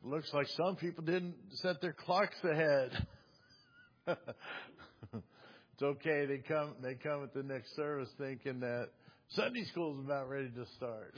Looks like some people didn't set their clocks ahead. It's okay. They come at the next service thinking that Sunday school is about ready to start.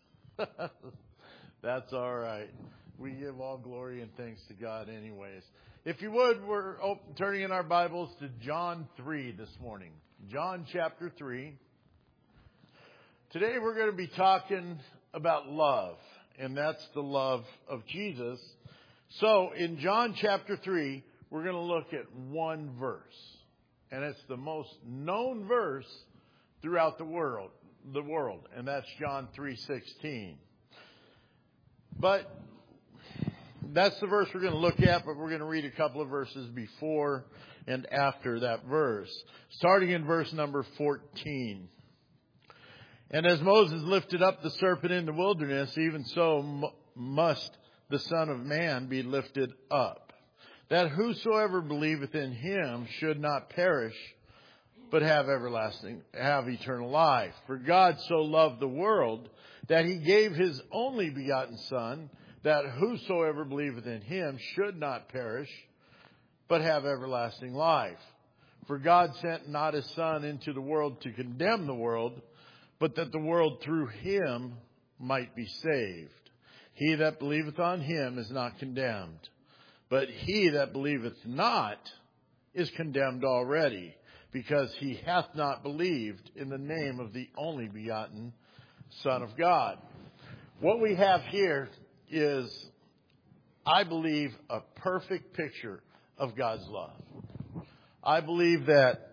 That's all right. We give all glory and thanks to God anyways. If you would, we're turning in our Bibles to John 3 this morning. John chapter 3. Today we're going to be talking about love, and that's the love of Jesus. So in John chapter 3, we're going to look at one verse. And it's the most known verse throughout the world, and that's John 3:16. But that's the verse we're going to look at, but we're going to read a couple of verses before and after that verse. Starting in verse number 14. And as Moses lifted up the serpent in the wilderness, even so must the Son of Man be lifted up, that whosoever believeth in him should not perish, but have eternal life. For God so loved the world that he gave his only begotten Son, that whosoever believeth in him should not perish, but have everlasting life. For God sent not his Son into the world to condemn the world, but that the world through him might be saved. He that believeth on him is not condemned, but he that believeth not is condemned already, because he hath not believed in the name of the only begotten Son of God. What we have here is, I believe, a perfect picture of God's love. I believe that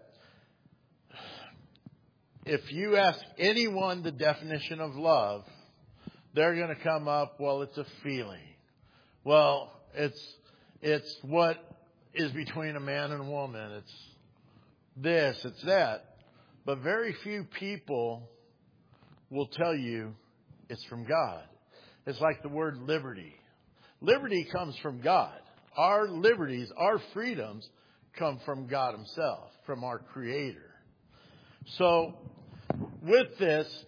if you ask anyone the definition of love, they're going to come up, well, it's a feeling. Well, it's what is between a man and a woman. It's this, it's that. But very few people will tell you it's from God. It's like the word liberty. Liberty comes from God. Our liberties, our freedoms come from God himself, from our Creator. So with this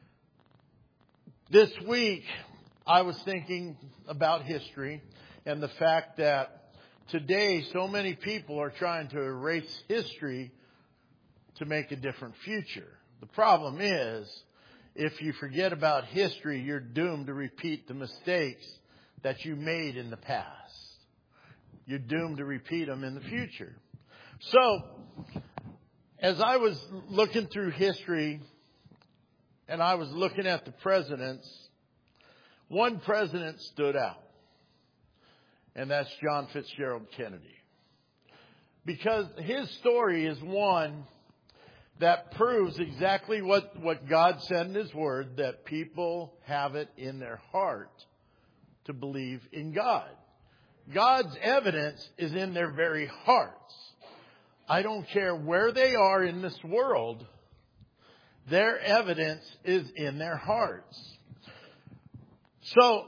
week, I was thinking about history and the fact that today so many people are trying to erase history to make a different future. The problem is, if you forget about history, you're doomed to repeat the mistakes that you made in the past. You're doomed to repeat them in the future. So, as I was looking through history and I was looking at the presidents, one president stood out. And that's John Fitzgerald Kennedy. Because his story is one that proves exactly what God said in his word, that people have it in their heart to believe in God. God's evidence is in their very hearts. I don't care where they are in this world, their evidence is in their hearts. So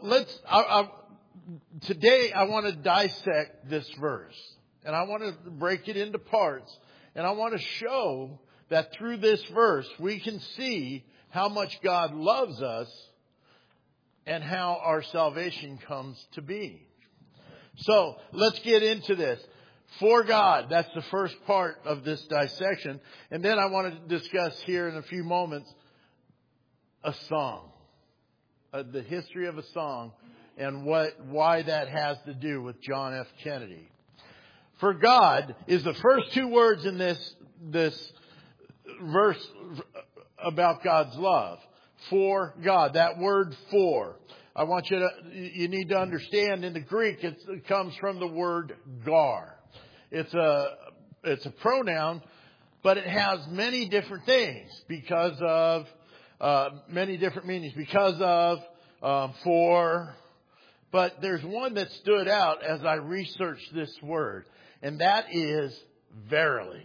today I want to dissect this verse, and I want to break it into parts, and I want to show that through this verse we can see how much God loves us and how our salvation comes to be. So let's get into this. For God, that's the first part of this dissection. And then I want to discuss here in a few moments a song, the history of a song, and why that has to do with John F. Kennedy. For God is the first two words in this verse about God's love. For God, that word for. I want you need to understand in the Greek it comes from the word gar. It's a pronoun, but it has many different things because of many different meanings. Because of, for, but there's one that stood out as I researched this word, and that is verily.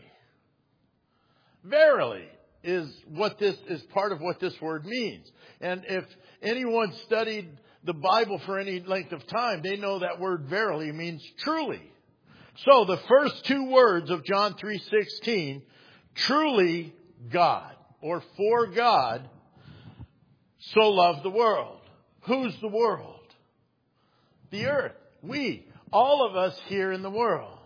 Verily is part of what this word means. And if anyone studied the Bible for any length of time, they know that word verily means truly. So the first two words of John 3:16, truly God, or for God so loved the world. Who's the world? The earth. We. All of us here in the world.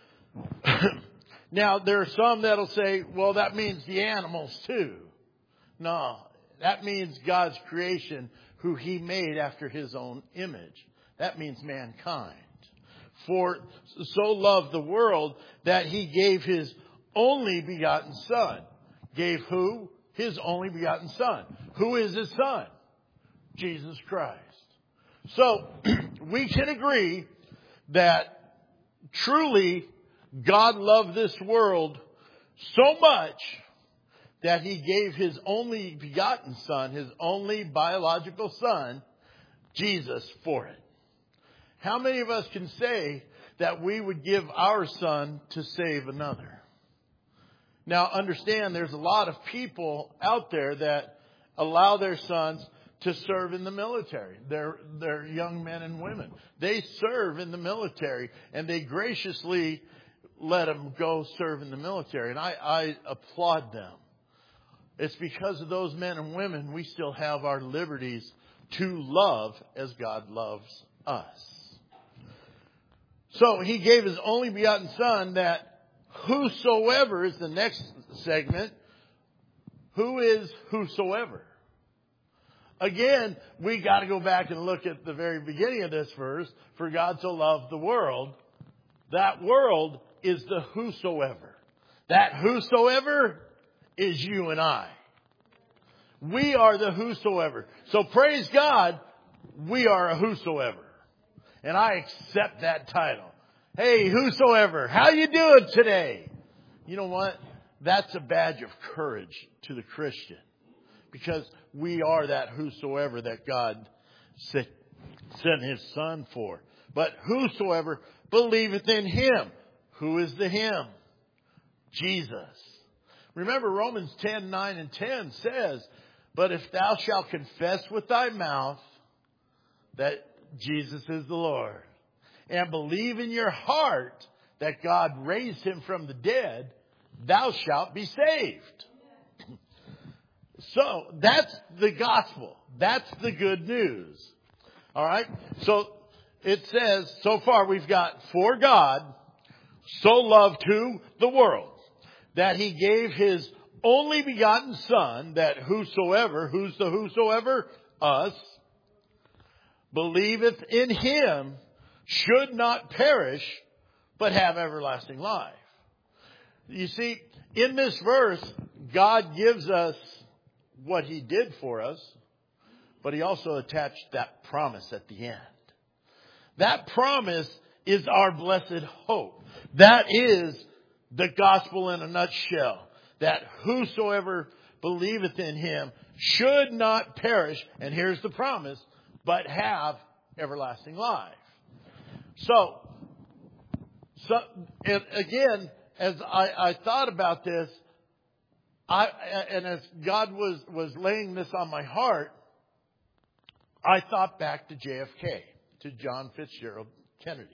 Now, there are some that'll say, well, that means the animals too. No, that means God's creation, who He made after His own image. That means mankind. For so loved the world that He gave His only begotten Son. Gave who? His only begotten Son. Who is His Son? Jesus Christ. So, we can agree that truly God loved this world so much that He gave His only begotten Son, His only biological Son, Jesus, for it. How many of us can say that we would give our son to save another? Now, understand there's a lot of people out there that allow their sons to serve in the military. They're young men and women. They serve in the military, and they graciously let them go serve in the military. And I applaud them. It's because of those men and women we still have our liberties to love as God loves us. So He gave His only begotten Son, that whosoever is the next segment. Who is whosoever? Again, we got to go back and look at the very beginning of this verse. For God so loved the world. That world is the whosoever. That whosoever is you and I. We are the whosoever. So praise God, we are a whosoever. And I accept that title. Hey, whosoever, how you doing today? You know what? That's a badge of courage to the Christian. Because we are that whosoever that God sent His Son for. But whosoever believeth in Him. Who is the Him? Jesus. Remember Romans 10:9 and 10 says, but if thou shalt confess with thy mouth that Jesus is the Lord, and believe in your heart that God raised Him from the dead, thou shalt be saved. So that's the gospel. That's the good news. All right. So it says, so far we've got, for God so loved who? The world, that He gave His only begotten Son, that whosoever, who's the whosoever? Us, believeth in Him should not perish, but have everlasting life. You see, in this verse, God gives us what He did for us, but He also attached that promise at the end. That promise is our blessed hope. That is the gospel in a nutshell. That whosoever believeth in Him should not perish, and here's the promise, but have everlasting life. So and again, as I thought about this, and as God was laying this on my heart, I thought back to JFK, to John Fitzgerald Kennedy.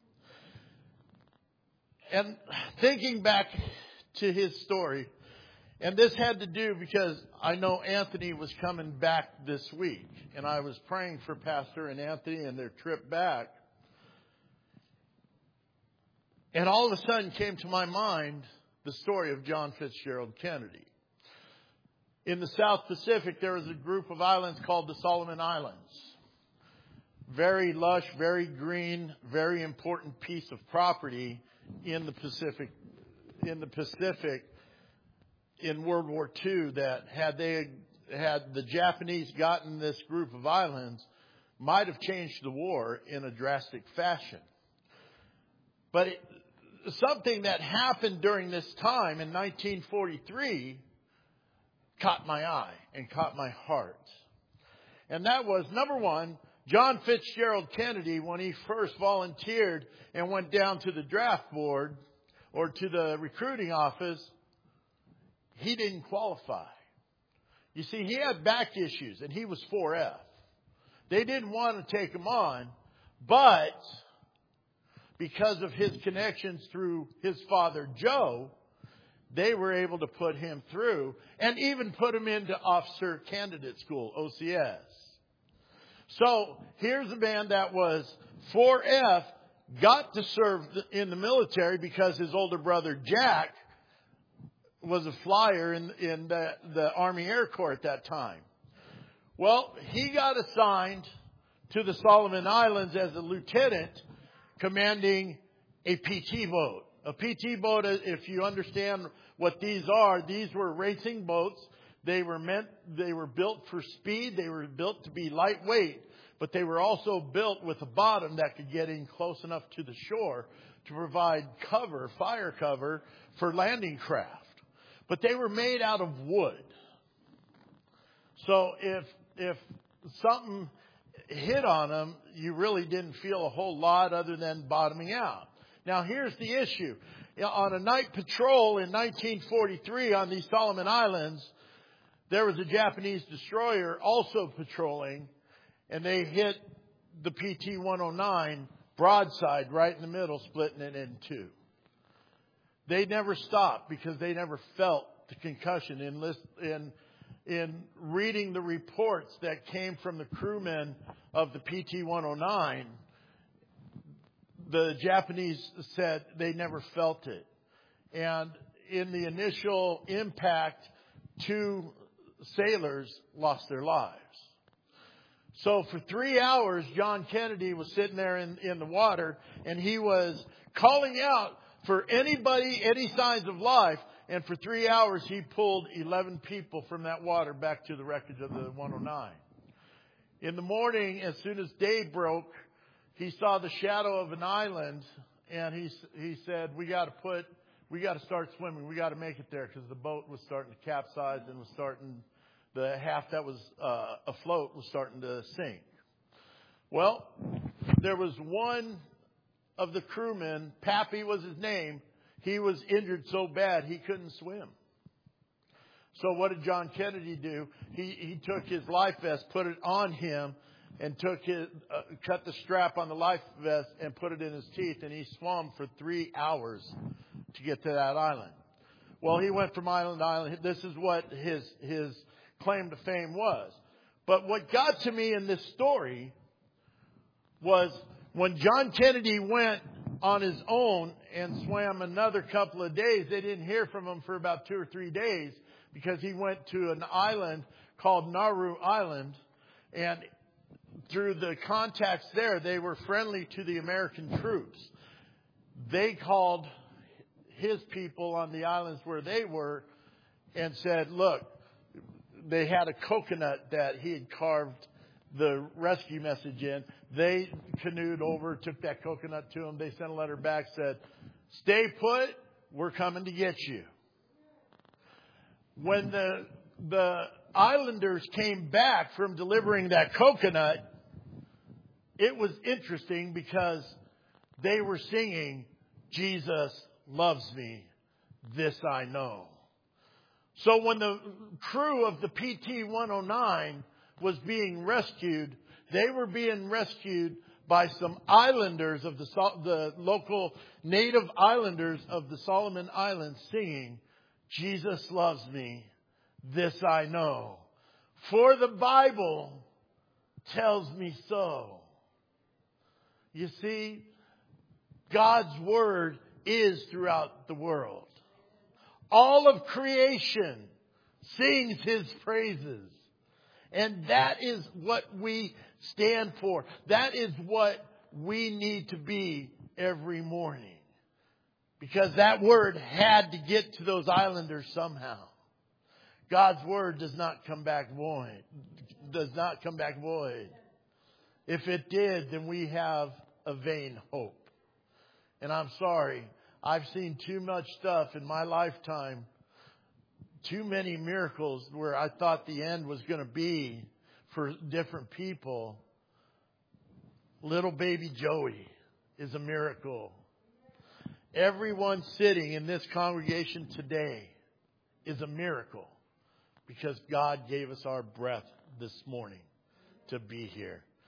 And thinking back to his story, and this had to do because I know Anthony was coming back this week, and I was praying for Pastor and Anthony and their trip back. And all of a sudden came to my mind the story of John Fitzgerald Kennedy. In the South Pacific, there was a group of islands called the Solomon Islands. Very lush, very green, very important piece of property in the Pacific. In World War II, that had the Japanese gotten this group of islands, might have changed the war in a drastic fashion. But something that happened during this time in 1943 caught my eye and caught my heart. And that was, number one, John Fitzgerald Kennedy, when he first volunteered and went down to the draft board or to the recruiting office, he didn't qualify. You see, he had back issues and he was 4F. They didn't want to take him on, but because of his connections through his father, Joe, they were able to put him through and even put him into Officer Candidate School, OCS. So here's a man that was 4F, got to serve in the military because his older brother Jack was a flyer in the Army Air Corps at that time. Well, he got assigned to the Solomon Islands as a lieutenant commanding a PT boat. A PT boat, if you understand what these were racing boats. They were built for speed. They were built to be lightweight, but they were also built with a bottom that could get in close enough to the shore to provide fire cover for landing craft. But they were made out of wood. So if something hit on them, you really didn't feel a whole lot other than bottoming out. Now here's the issue. On a night patrol in 1943 on these Solomon Islands, there was a Japanese destroyer also patrolling, and they hit the PT-109 broadside right in the middle, splitting it in two. They never stopped because they never felt the concussion. In reading the reports that came from the crewmen of the PT-109, the Japanese said they never felt it. And in the initial impact, 2 sailors lost their lives. So for 3 hours, John Kennedy was sitting there in the water, and he was calling out for anybody, any signs of life. And for 3 hours, he pulled 11 people from that water back to the wreckage of the 109. In the morning, as soon as day broke, he saw the shadow of an island, and he said, we got to start swimming. We got to make it there, because the boat was starting to capsize and the half that was afloat was starting to sink. Well, there was one of the crewmen, Pappy was his name. He was injured so bad he couldn't swim. So what did John Kennedy do? He took his life vest, put it on him, and cut the strap on the life vest and put it in his teeth, and he swam for 3 hours to get to that island. Well, he went from island to island. This is what his claim to fame was. But what got to me in this story was when John Kennedy went on his own and swam another couple of days, they didn't hear from him for about 2 or 3 days because he went to an island called Nauru Island, and through the contacts there, they were friendly to the American troops. They called his people on the islands where they were and said, look, they had a coconut that he had carved the rescue message in. They canoed over, took that coconut to him. They sent a letter back, said, stay put, we're coming to get you. When the islanders came back from delivering that coconut, it was interesting because they were singing, Jesus loves me, this I know. So when the crew of the PT-109 was being rescued, they were being rescued by some islanders of the local native islanders of the Solomon Islands singing, Jesus loves me, this I know. For the Bible tells me so. You see, God's Word is throughout the world. All of creation sings His praises. And that is what we stand for. That is what we need to be every morning. Because that Word had to get to those islanders somehow. God's Word does not come back void. If it did, then we have a vain hope. And I'm sorry, I've seen too much stuff in my lifetime, too many miracles where I thought the end was going to be for different people. Little baby Joey is a miracle. Everyone sitting in this congregation today is a miracle because God gave us our breath this morning to be here.